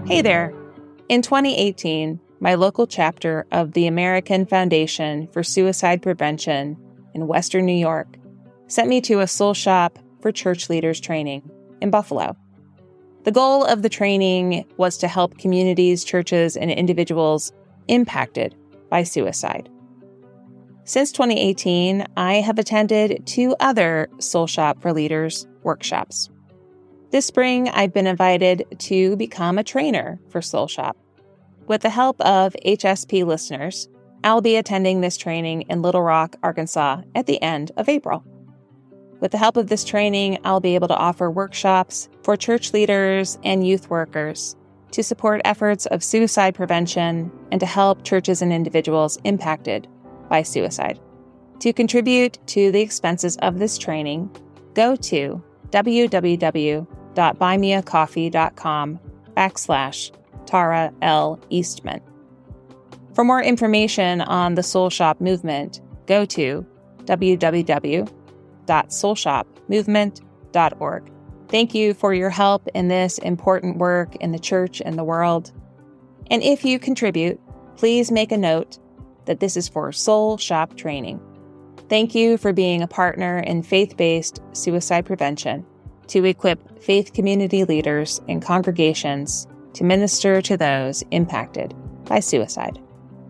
Hey there! In 2018, my local chapter of the American Foundation for Suicide Prevention in Western New York sent me to a soul shop for church leaders training in Buffalo. The goal of the training was to help communities, churches, and individuals impacted by suicide. Since 2018, I have attended 2 other Soul Shop for Leaders workshops. This spring, I've been invited to become a trainer for Soul Shop. With the help of HSP listeners, I'll be attending this training in Little Rock, Arkansas at the end of April. With the help of this training, I'll be able to offer workshops for church leaders and youth workers to support efforts of suicide prevention and to help churches and individuals impacted by suicide. To contribute to the expenses of this training, go to www.buymeacoffee.com/Tara L. Eastman. For more information on the Soul Shop movement, go to www.soulshopmovement.org. Thank you for your help in this important work in the church and the world. And if you contribute, please make a note that this is for Soul Shop training. Thank you for being a partner in faith-based suicide prevention to equip faith community leaders and congregations to minister to those impacted by suicide.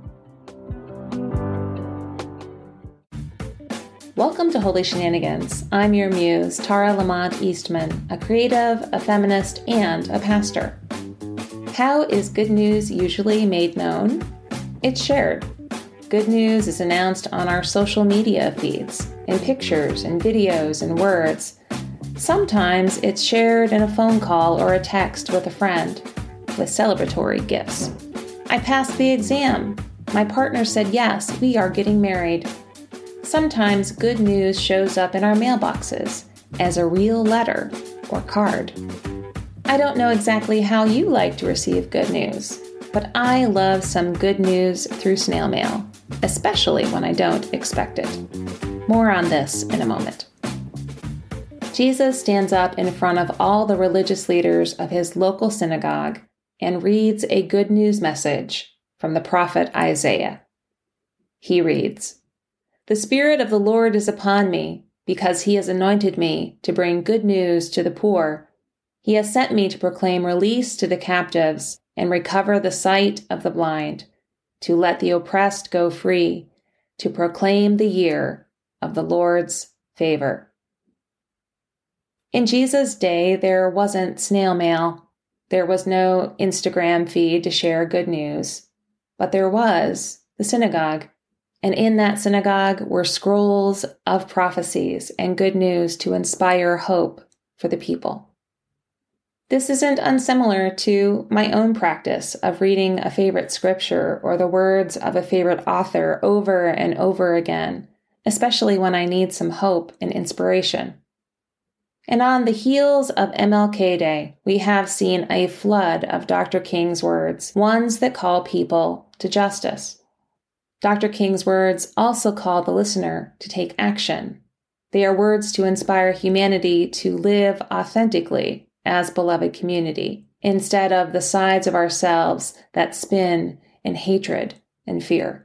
Welcome to Holy Shenanigans. I'm your muse, Tara Lamont Eastman, a creative, a feminist, and a pastor. How is good news usually made known? It's shared. Good news is announced on our social media feeds, in pictures and videos and words. Sometimes it's shared in a phone call or a text with a friend, with celebratory gifts. I passed the exam. My partner said yes, we are getting married. Sometimes good news shows up in our mailboxes as a real letter or card. I don't know exactly how you like to receive good news, but I love some good news through snail mail, especially when I don't expect it. More on this in a moment. Jesus stands up in front of all the religious leaders of his local synagogue and reads a good news message from the prophet Isaiah. He reads, "The Spirit of the Lord is upon me, because he has anointed me to bring good news to the poor. He has sent me to proclaim release to the captives and recover the sight of the blind, to let the oppressed go free, to proclaim the year of the Lord's favor." In Jesus' day, there wasn't snail mail. There was no Instagram feed to share good news. But there was the synagogue. And in that synagogue were scrolls of prophecies and good news to inspire hope for the people. This isn't unsimilar to my own practice of reading a favorite scripture or the words of a favorite author over and over again, especially when I need some hope and inspiration. And on the heels of MLK Day, we have seen a flood of Dr. King's words, ones that call people to justice. Dr. King's words also call the listener to take action. They are words to inspire humanity to live authentically as beloved community, instead of the sides of ourselves that spin in hatred and fear.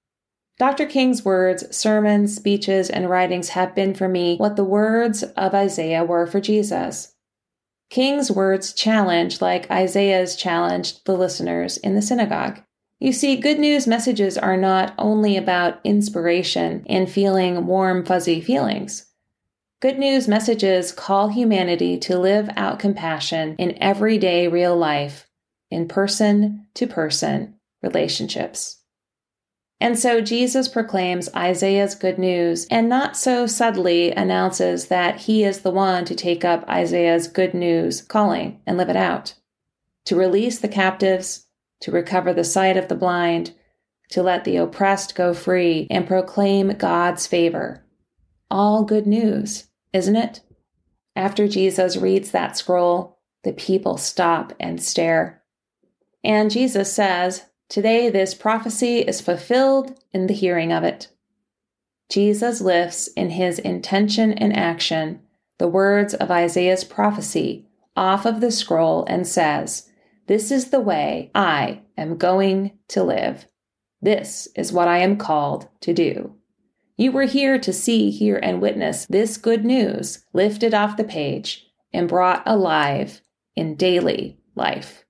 Dr. King's words, sermons, speeches, and writings have been for me what the words of Isaiah were for Jesus. King's words challenge like Isaiah's challenged the listeners in the synagogue. You see, good news messages are not only about inspiration and feeling warm, fuzzy feelings. Good news messages call humanity to live out compassion in everyday real life, in person-to-person relationships. And so Jesus proclaims Isaiah's good news and not so subtly announces that he is the one to take up Isaiah's good news calling and live it out, to release the captives, to recover the sight of the blind, to let the oppressed go free and proclaim God's favor. All good news, isn't it? After Jesus reads that scroll, the people stop and stare. And Jesus says, "Today this prophecy is fulfilled in the hearing of it." Jesus lifts in his intention and action the words of Isaiah's prophecy off of the scroll and says, This is the way I am going to live. This is what I am called to do. You were here to see, hear, and witness this good news lifted off the page and brought alive in daily life.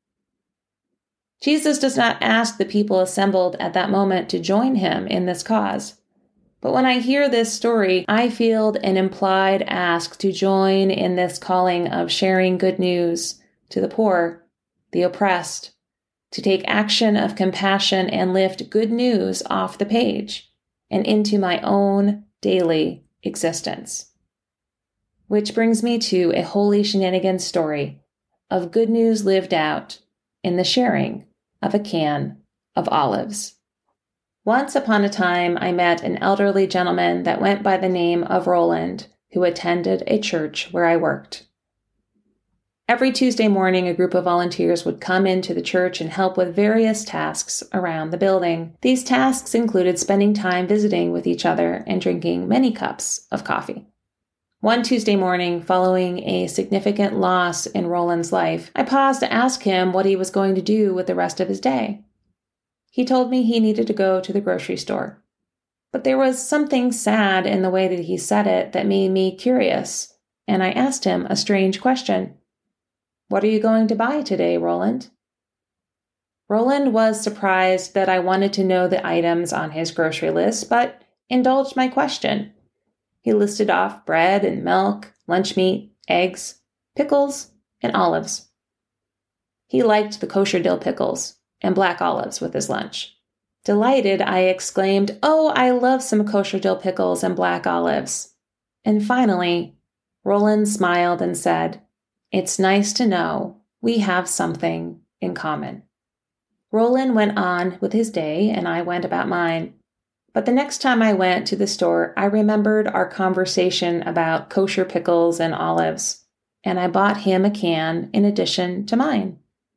Jesus does not ask the people assembled at that moment to join him in this cause. But when I hear this story, I feel an implied ask to join in this calling of sharing good news to the poor, the oppressed, to take action of compassion and lift good news off the page and into my own daily existence. Which brings me to a Holy Shenanigans story of good news lived out in the sharing of a can of olives. Once upon a time, I met an elderly gentleman that went by the name of Roland, who attended a church where I worked. Every Tuesday morning, a group of volunteers would come into the church and help with various tasks around the building. These tasks included spending time visiting with each other and drinking many cups of coffee. One Tuesday morning, following a significant loss in Roland's life, I paused to ask him what he was going to do with the rest of his day. He told me he needed to go to the grocery store. But there was something sad in the way that he said it that made me curious, and I asked him a strange question. "What are you going to buy today, Roland?" Roland was surprised that I wanted to know the items on his grocery list, but indulged my question. He listed off bread and milk, lunch meat, eggs, pickles, and olives. He liked the kosher dill pickles and black olives with his lunch. Delighted, I exclaimed, "Oh, I love some kosher dill pickles and black olives." And finally, Roland smiled and said, "It's nice to know we have something in common." Roland went on with his day, and I went about mine. But the next time I went to the store, I remembered our conversation about kosher pickles and olives, and I bought him a can in addition to mine.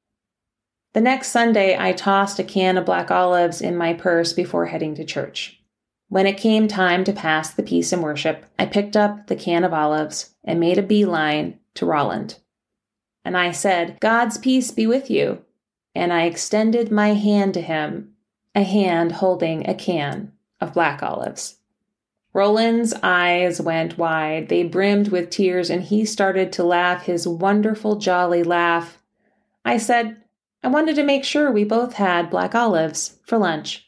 The next Sunday, I tossed a can of black olives in my purse before heading to church. When it came time to pass the peace and worship, I picked up the can of olives and made a beeline to Roland. And I said, "God's peace be with you." And I extended my hand to him, a hand holding a can of black olives. Roland's eyes went wide. They brimmed with tears, and he started to laugh his wonderful, jolly laugh. I said, "I wanted to make sure we both had black olives for lunch."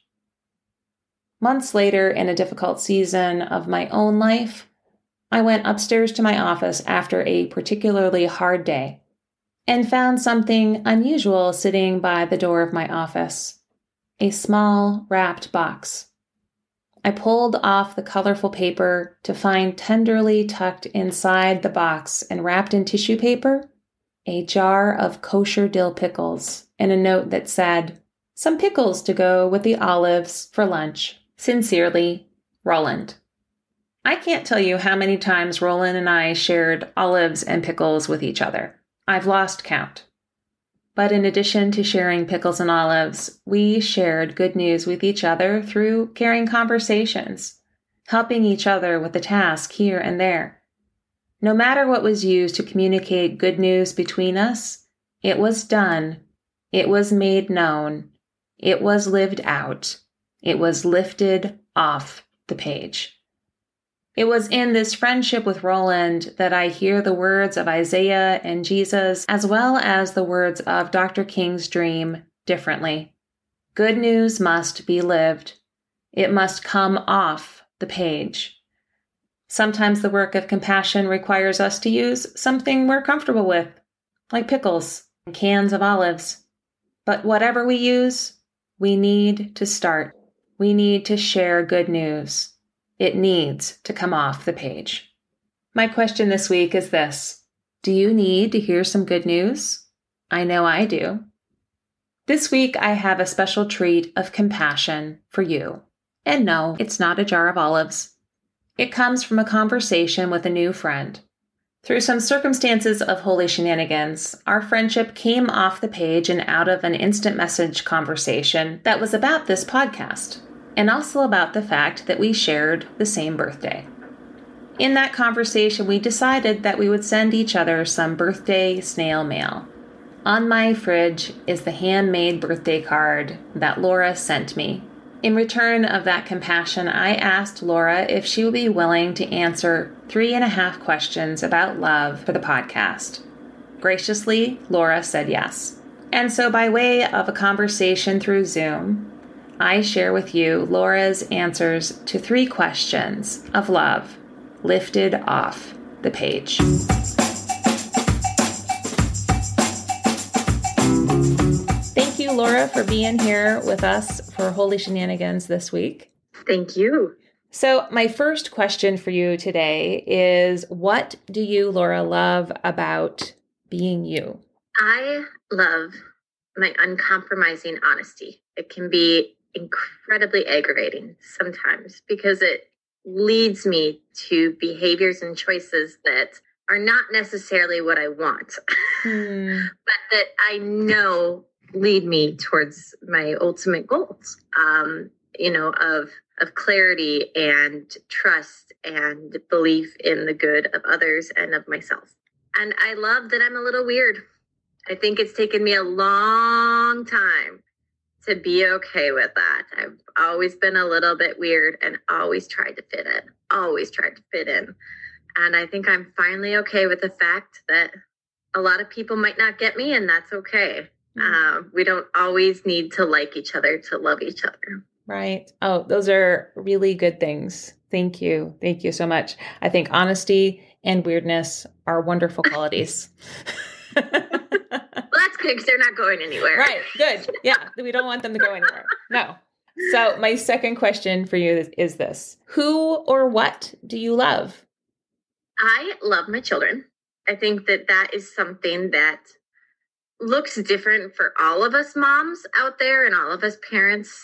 Months later, in a difficult season of my own life, I went upstairs to my office after a particularly hard day and found something unusual sitting by the door of my office, a small wrapped box. I pulled off the colorful paper to find tenderly tucked inside the box and wrapped in tissue paper a jar of kosher dill pickles and a note that said, "Some pickles to go with the olives for lunch. Sincerely, Roland." I can't tell you how many times Roland and I shared olives and pickles with each other. I've lost count. But in addition to sharing pickles and olives, we shared good news with each other through caring conversations, helping each other with a task here and there. No matter what was used to communicate good news between us, it was done, it was made known, it was lived out, it was lifted off the page. It was in this friendship with Roland that I hear the words of Isaiah and Jesus, as well as the words of Dr. King's dream, differently. Good news must be lived. It must come off the page. Sometimes the work of compassion requires us to use something we're comfortable with, like pickles and cans of olives. But whatever we use, we need to start. We need to share good news. It needs to come off the page. My question this week is this: do you need to hear some good news? I know I do. This week, I have a special treat of compassion for you. And no, it's not a jar of olives. It comes from a conversation with a new friend. Through some circumstances of holy shenanigans, our friendship came off the page and out of an instant message conversation that was about this podcast, and also about the fact that we shared the same birthday. In that conversation, we decided that we would send each other some birthday snail mail, On my fridge is the handmade birthday card that Laura sent me. In return of that compassion, I asked Laura if she would be willing to answer 3.5 questions about love for the podcast. Graciously, Laura said yes. And so by way of a conversation through Zoom, I share with you Laura's answers to 3 questions of love lifted off the page. Thank you, Laura, for being here with us for Holy Shenanigans this week. Thank you. So my first question for you today is, what do you, Laura, love about being you? I love my uncompromising honesty. It can be incredibly aggravating sometimes because it leads me to behaviors and choices that are not necessarily what I want, but that I know lead me towards my ultimate goals, of clarity and trust and belief in the good of others and of myself. And I love that I'm a little weird. I think it's taken me a long time to be okay with that. I've always been a little bit weird and always tried to fit in. And I think I'm finally okay with the fact that a lot of people might not get me, and that's okay. We don't always need to like each other to love each other. Right. Oh, those are really good things. Thank you. Thank you so much. I think honesty and weirdness are wonderful qualities. Well, that's good because they're not going anywhere. Right. Good. Yeah. We don't want them to go anywhere. No. So my second question for you is this. Who or what do you love? I love my children. I think that is something that looks different for all of us moms out there and all of us parents.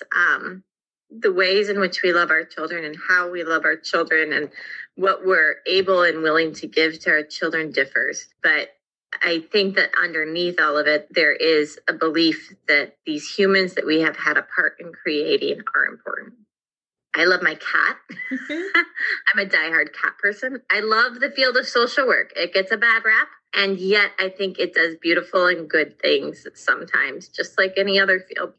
The ways in which we love our children and how we love our children and what we're able and willing to give to our children differs. But I think that underneath all of it, there is a belief that these humans that we have had a part in creating are important. I love my cat. I'm a diehard cat person. I love the field of social work. It gets a bad rap, and yet I think it does beautiful and good things sometimes, just like any other field.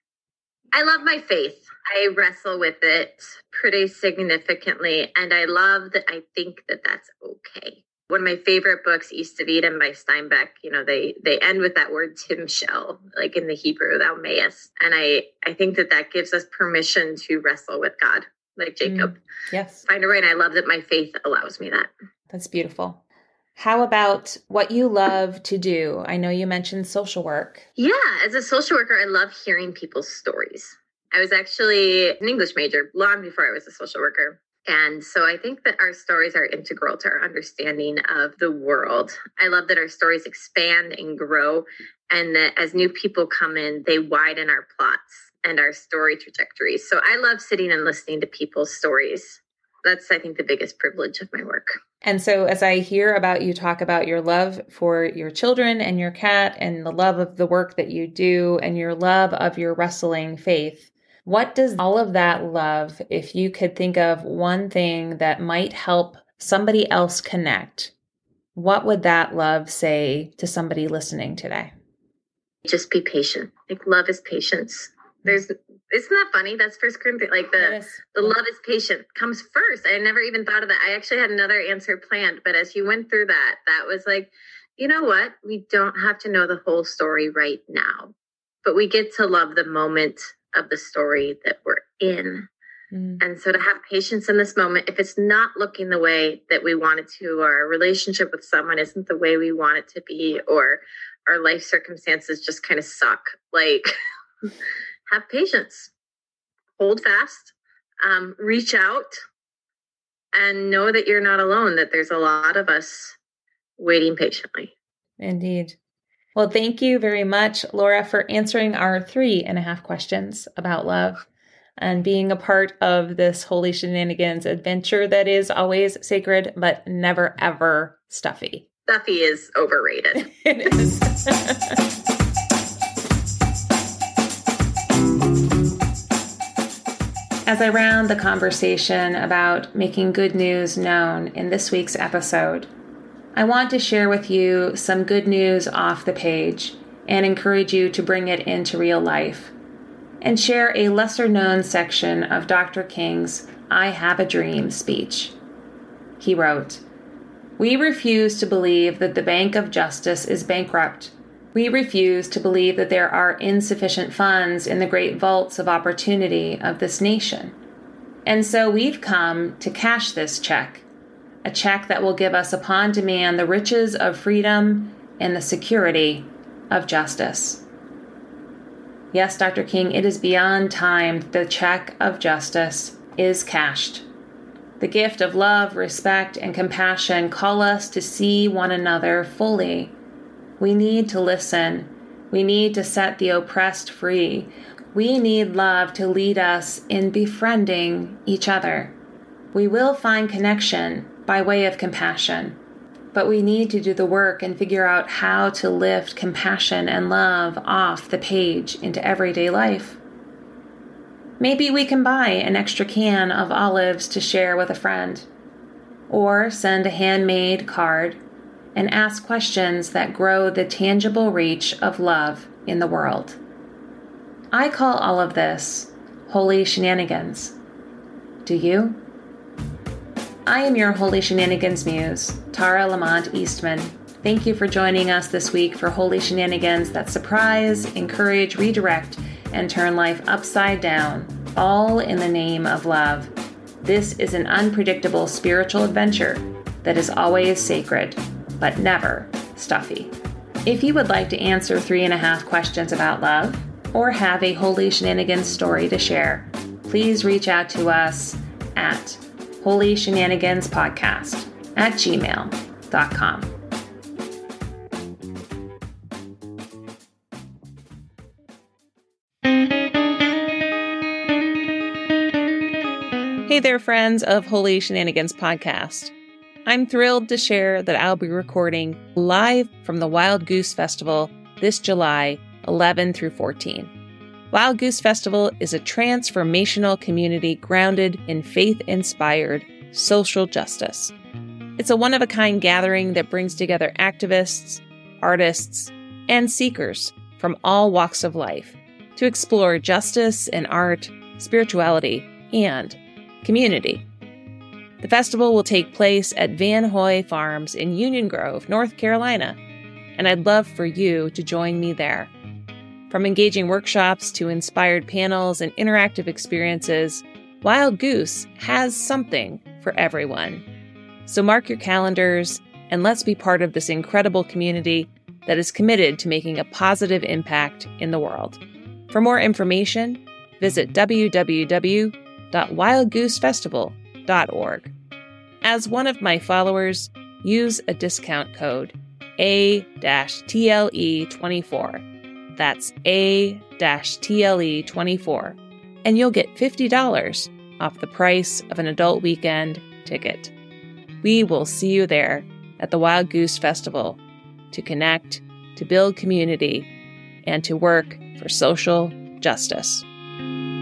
I love my faith. I wrestle with it pretty significantly, and I love that I think that that's okay. One of my favorite books, East of Eden by Steinbeck, they end with that word timshel, like in the Hebrew, thou mayest. And I think that gives us permission to wrestle with God, like Jacob. Yes. Find a way, and I love that my faith allows me that. That's beautiful. How about what you love to do? I know you mentioned social work. Yeah, as a social worker, I love hearing people's stories. I was actually an English major long before I was a social worker. And so I think that our stories are integral to our understanding of the world. I love that our stories expand and grow, and that as new people come in, they widen our plots and our story trajectories. So I love sitting and listening to people's stories. That's, I think, the biggest privilege of my work. And so as I hear about you talk about your love for your children and your cat and the love of the work that you do and your love of your wrestling faith, what does all of that love, if you could think of one thing that might help somebody else connect, what would that love say to somebody listening today? Just be patient. Like, love is patience. Isn't that funny? That's First Corinthians. Like the love is patient comes first. I never even thought of that. I actually had another answer planned, but as you went through that was like, you know what? We don't have to know the whole story right now, but we get to love the moment of the story that we're in. And so to have patience in this moment, if it's not looking the way that we want it to, or our relationship with someone isn't the way we want it to be, or our life circumstances just kind of suck, like have patience, hold fast, reach out, and know that you're not alone, that there's a lot of us waiting patiently. Indeed. Well, thank you very much, Laura, for answering our 3.5 questions about love and being a part of this Holy Shenanigans adventure that is always sacred, but never, ever stuffy. Stuffy is overrated. It is. As I round the conversation about making good news known in this week's episode, I want to share with you some good news off the page and encourage you to bring it into real life, and share a lesser-known section of Dr. King's I Have a Dream speech. He wrote, "We refuse to believe that the Bank of Justice is bankrupt. We refuse to believe that there are insufficient funds in the great vaults of opportunity of this nation. And so we've come to cash this check, a check that will give us upon demand the riches of freedom and the security of justice." Yes, Dr. King, it is beyond time that the check of justice is cashed. The gift of love, respect, and compassion call us to see one another fully. We need to listen. We need to set the oppressed free. We need love to lead us in befriending each other. We will find connection by way of compassion, but we need to do the work and figure out how to lift compassion and love off the page into everyday life. Maybe we can buy an extra can of olives to share with a friend, or send a handmade card and ask questions that grow the tangible reach of love in the world. I call all of this holy shenanigans. Do you? I am your Holy Shenanigans Muse, Tara Lamont Eastman. Thank you for joining us this week for Holy Shenanigans that surprise, encourage, redirect, and turn life upside down, all in the name of love. This is an unpredictable spiritual adventure that is always sacred, but never stuffy. If you would like to answer 3.5 questions about love, or have a Holy Shenanigans story to share, please reach out to us at holyshenaniganspodcast@gmail.com. Hey there, friends of Holy Shenanigans Podcast. I'm thrilled to share that I'll be recording live from the Wild Goose Festival this July 11 through 14. Wild Goose Festival is a transformational community grounded in faith-inspired social justice. It's a one-of-a-kind gathering that brings together activists, artists, and seekers from all walks of life to explore justice in art, spirituality, and community. The festival will take place at Van Hoy Farms in Union Grove, North Carolina, and I'd love for you to join me there. From engaging workshops to inspired panels and interactive experiences, Wild Goose has something for everyone. So mark your calendars and let's be part of this incredible community that is committed to making a positive impact in the world. For more information, visit www.wildgoosefestival.org. As one of my followers, use a discount code A-TLE24. That's A-TLE24. And you'll get $50 off the price of an adult weekend ticket. We will see you there at the Wild Goose Festival to connect, to build community, and to work for social justice.